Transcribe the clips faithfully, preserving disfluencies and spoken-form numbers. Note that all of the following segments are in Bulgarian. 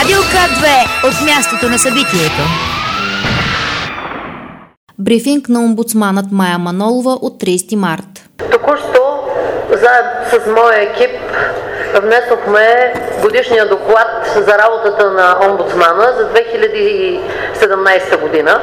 Радио К две от мястото на събитието. Брифинг на омбудсманът Мая Манолова от тридесети март. Току-що заедно с моя екип внесохме годишния доклад за работата на омбудсмана за две хиляди и седемнадесета година.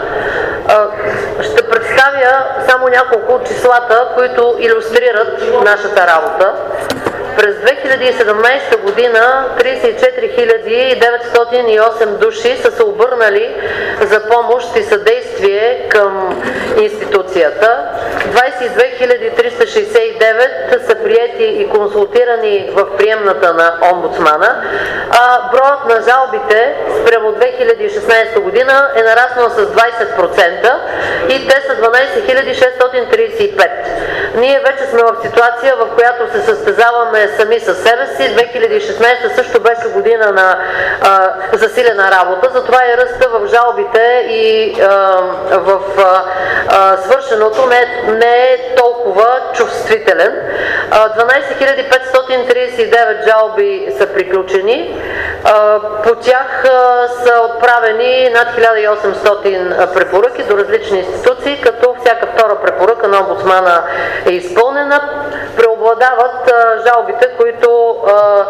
Ще представя само няколко от числата, които илюстрират нашата работа. През две хиляди и седемнадесета година тридесет и четири хиляди деветстотин и осем души са се обърнали за помощ и съдействие към институцията. двадесет и две хиляди триста шестдесет и девет са приети и консултирани в приемната на омбудсмана, а броят на жалбите спрямо две хиляди и шестнадесета година е нараснал с двадесет процента и те са дванадесет хиляди шестстотин тридесет и пет. Ние вече сме в ситуация, в която се състезаваме сами със себе си. две хиляди и шестнадесета също беше година на а, засилена работа, затова и ръста в жалбите и а, в а, а, свършеното не, не е толкова чувствителен. дванадесет хиляди петстотин тридесет и девет жалби са приключени. А, по тях а, са отправени над хиляда и осемстотин препоръки до различни институции, като всяка втора препоръка на омбудсмана е изпълнена. Преобладават а, жалбите, които а,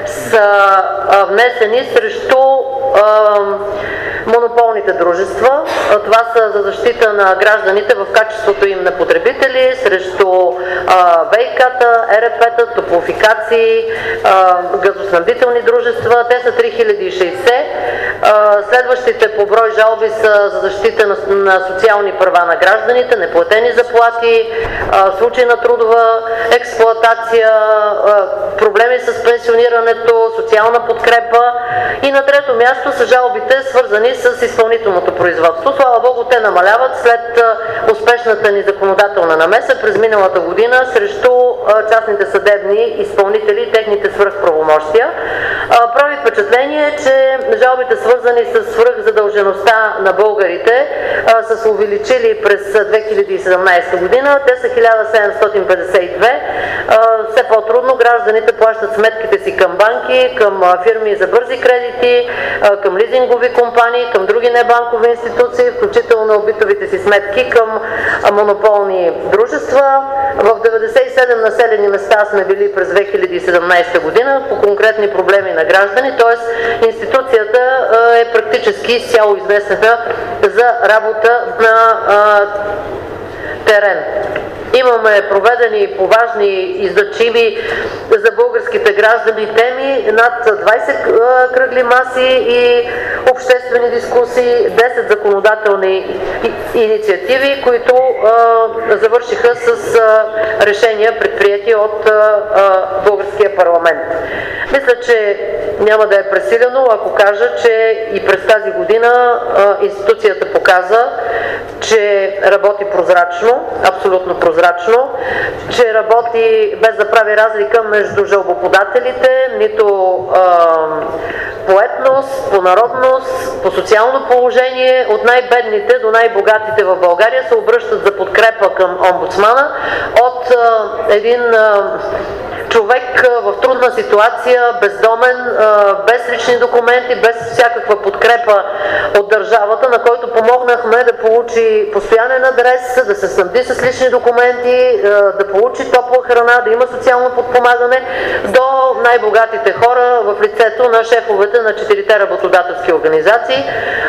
са а, внесени срещу а, монополните дружества. А, това са за защита на гражданите в качеството им на потребители, срещу ВЕИ-ката, Е Р П-та, топлофикации, а, газоснабдителни дружества. Те са три хиляди и шейсет. А, следващите по брой жалби са за защита на, на социални права на гражданите, неплатени заплати, а, случаи на трудова експлоатация, проблеми с пенсионирането, социална подкрепа и на трето място са жалбите, свързани с изпълнителното производство. Слава Богу, те намаляват след успешната ни законодателна намеса през миналата година срещу частните съдебни изпълнители и техните свръхправомощия. Прави впечатление, че жалбите, свързани с свръхзадължеността на българите, са се увеличили през две хиляди и седемнадесета година. Те са хиляда седемстотин петдесет и две. Все по-трудно гражданите плащат сметките си към банки, към фирми за бързи кредити, към лизингови компании, към други небанкови институции, включително битовите си сметки към монополни дружества. В деветдесет и седем населени места сме били през две хиляди и седемнадесета година по конкретни проблеми на граждани, т.е. институцията е практически изцяло известна за работа на а, терен. Имаме проведени по важни и значими за българските граждани теми, над двадесет кръгли маси и обществени дискусии, десет законодателни инициативи, които а, завършиха с а, решения, предприети от а, българския парламент. Мисля, че няма да е пресилено, ако кажа, че и през тази година а, институцията показа, че работи прозрачно, абсолютно прозрачно, че работи без да прави разлика между жалбоподателите, нито а, по етнос, по народност, по социално положение, от най-бедните до най-богатите в България се обръщат за подкрепа към омбудсмана от а, един а, човек в трудна ситуация, бездомен, без лични документи, без всякаква подкрепа от държавата, на който помогнахме да получи постоянен адрес, да се снабди с лични документи, да получи топла храна, да има социално подпомагане до най-богатите хора в лицето на шефовете на четирите работодателски организации.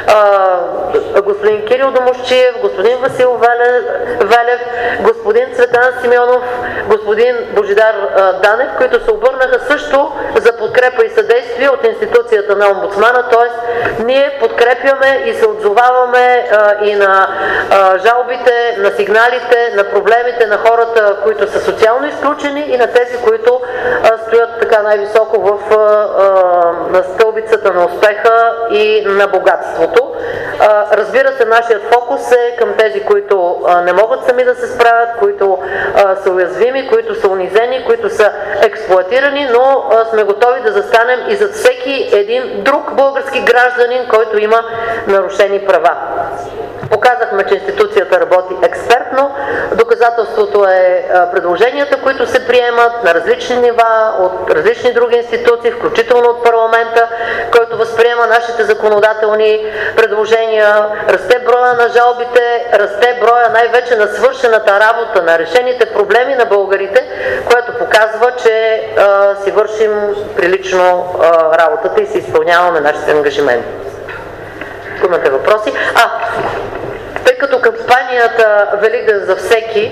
Господин Кирил Домусчиев, господин Васил Велев, господин Цветан Симеонов, господин Божидар Данев, които се обърнаха също за подкрепа и съдействие от институцията на омбудсмана, т.е. ние подкрепяме и се отзоваваме а, и на а, жалбите, на сигналите, на проблемите на хората, които са социално изключени и на тези, които а, стоят така най-високо в а, а, на стълбицата на успеха и на богатството. А, разбира се, нашият фокус е към тези, които а, не могат сами да се справят, които а, са уязвими, които са унизени, които са експлоатирани, но а, сме готови да застанем и зад всеки един друг български гражданин, който има нарушени права. Показахме, че институцията работи експертно, докато Доказателството е предложенията, които се приемат на различни нива, от различни други институции, включително от парламента, който възприема нашите законодателни предложения. Расте броя на жалбите, расте броя най-вече на свършената работа, на решените проблеми на българите, което показва, че а, си вършим прилично а, работата и си изпълняваме нашите ангажименти. Имате въпроси? А, тъй като кампанията Великден за всеки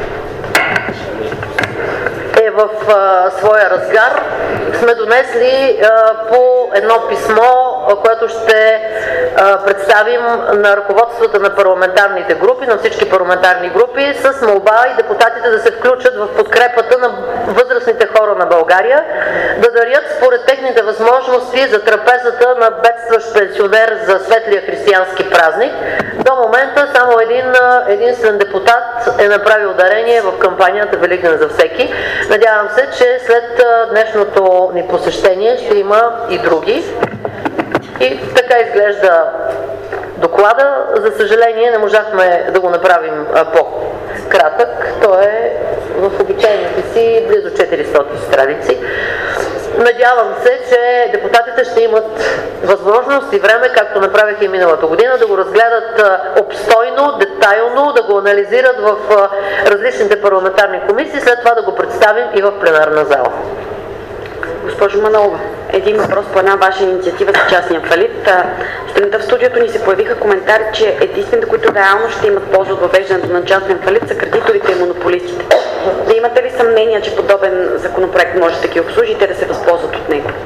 е в а, своя разгар, сме донесли а, по едно писмо, а, което ще а, представим на ръководствата на парламентарните групи, на всички парламентарни групи, с молба и депутатите да се включат в подкрепата на възрастните хора на България, да дарят според техните възможности за трапезата на бедстващ пенсионер за светлия християнски празник. До момента само един единствен депутат е направил дарение в кампанията Великден за всеки. Надявам се, че след днешното ни посещение ще има и други. И така изглежда доклада. За съжаление не можахме да го направим по-кратък. Той е в обичайните си близо четиристотин страници. Надявам се, че депутатите ще имат възможност и време, както направиха и миналата година, да го разгледат обстойно, детайлно, да го анализират в различните парламентарни комисии, след това да го представим и в пленарна зала. Госпожо Манолова, един въпрос по една ваша инициатива за частния фалит. Сутринта в студиото ни се появиха коментари, че единствените, които реално ще имат полза от въвеждането на частен фалит, са кредиторите и монополистите. Да имате ли съмнение, че подобен законопроект може да ги обслужи и те да се възползват от него?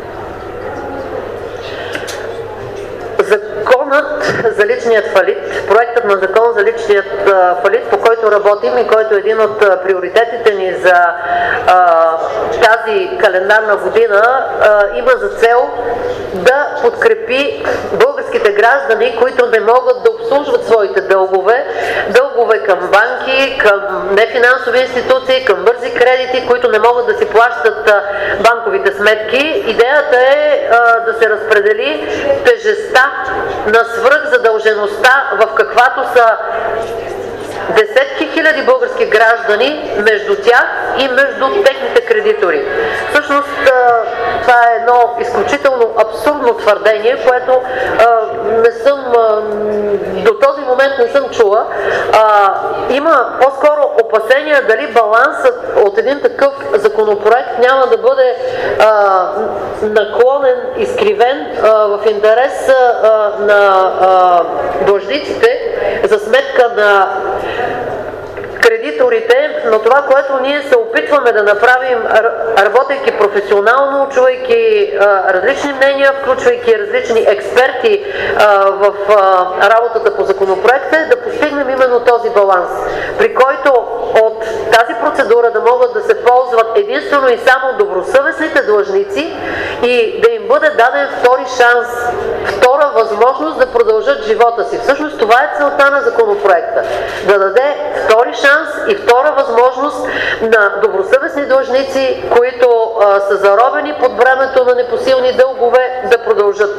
Законът за личният фалит, проектът на закон за личният фалит, по който работим и който е един от приоритетите ни за а, тази календарна година, а, има за цел да подкрепи българските граждани, които не могат да обслужват своите дългове, дългове към банки, към нефинансови институции, към бързи кредити, които не могат да си плащат а, банковите сметки. Идеята е а, да се разпредели тежестта на свръхзадължеността, в каквато са десетки хиляди български граждани, между тях и между техните кредитори. Всъщност това е едно изключително абсурдно твърдение, което не съм, до този момент не съм чула. Има по-скоро опасения дали балансът от един такъв законопроект няма да бъде наклонен, изкривен в интерес на длъжниците за сметка на кредиторите, но това, което ние се опитваме да направим, работейки професионално, чувайки а, различни мнения, включвайки различни експерти а, в а, работата по законопроекта, е да постигнем именно този баланс, при който от тази процедура да могат да се ползват единствено и само добросъвестните длъжници и да им бъде даден втори шанс, втора възможност да продължат живота си. Всъщност това е целта на законопроекта. Да даде втори шанс и втора възможност на добросъвестни длъжници, които а, са заробени под бремето на непосилни дългове, да продължат.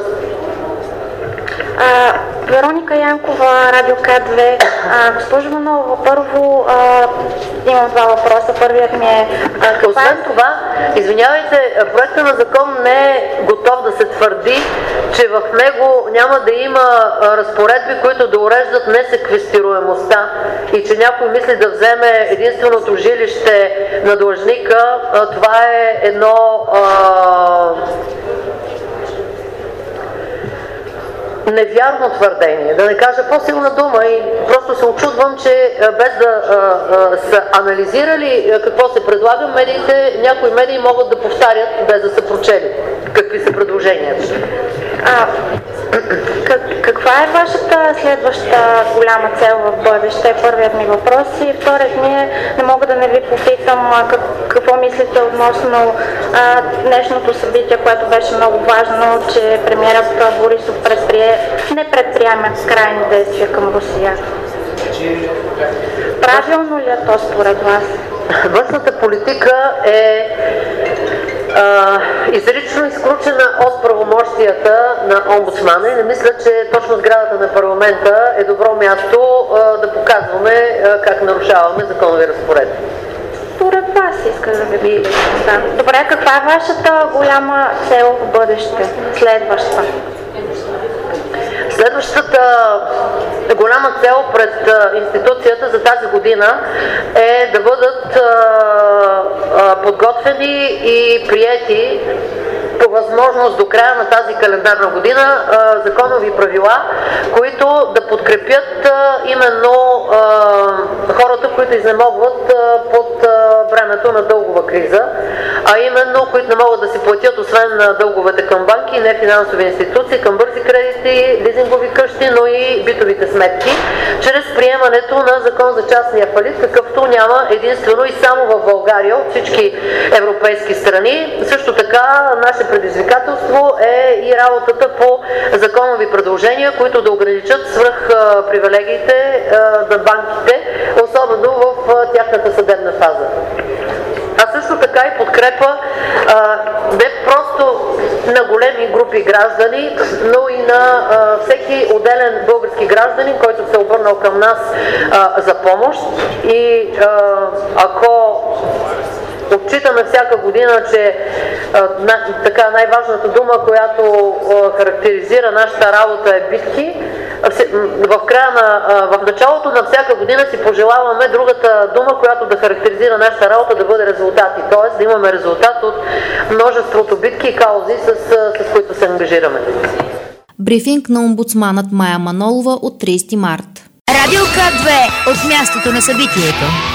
А, Вероника Янкова, Радио К две. А, госпожо Манолова, първо а, имам два въпроса. Първият ми е... А, Освен е... това, извинявайте, проектът на закон не е готов да се твърди, че в него няма да има а, разпоредби, които да уреждат несеквестируемостта и че някой мисли да вземе единственото жилище на длъжника. А, това е едно... А, невярно твърдение, да не кажа по-силна дума, и просто се очудвам, че без да а, а, са анализирали какво се предлага, медиите, някои медии могат да повтарят, без да са прочели какви са предложенията. А, как, каква е вашата следваща голяма цел в бъдеще? Първият ми въпрос, и вторият ми е, не мога да не ви попитам как, какво мислите относно а, днешното събитие, което беше много важно, че премиерът Борисов предприе, не предприема крайни действия към Русия. Правилно ли е то според вас? Външната политика е а, изрично изключена от правомощията на омбудсмана и не мисля, че точно сградата на парламента е добро място а, да показваме а, как нарушаваме законови разпоредби. Според вас искам да ви да. Добре, каква е вашата голяма цел в бъдеще, следваща? Следващата голяма цел пред институцията за тази година е да бъдат а, а, подготвени и приети по възможност до края на тази календарна година а, законови правила, които да подкрепят а, именно а, хората, които изнемогват а, под а, времето на дългова криза, а именно които не могат да си платят освен на дълговете към банки и нефинансови институции, към бързи кредити, лизингови къщи, но и битовите сметки, чрез приемането на закон за частния фалит, какъвто няма единствено и само в България от всички европейски страни. Също така наше предизвикателство е и работата по законови предложения, които да ограничат свръх привилегиите на банките, особено в тяхната съдебна фаза. А също така и подкрепа а, не просто на големи групи граждани, но и на а, всеки отделен български гражданин, който се е обърнал към нас а, за помощ. И а, ако отчитаме всяка година, че а, на, така най-важната дума, която а, характеризира нашата работа е битки, в края на, в началото на всяка година си пожелаваме другата дума, която да характеризира нашата работа, да бъде резултати, т.е. да имаме резултат от множеството битки и каузи, с, с които се ангажираме. Брифинг на омбудсманът Мая Манолова от тридесети март. Радио К две от мястото на събитието.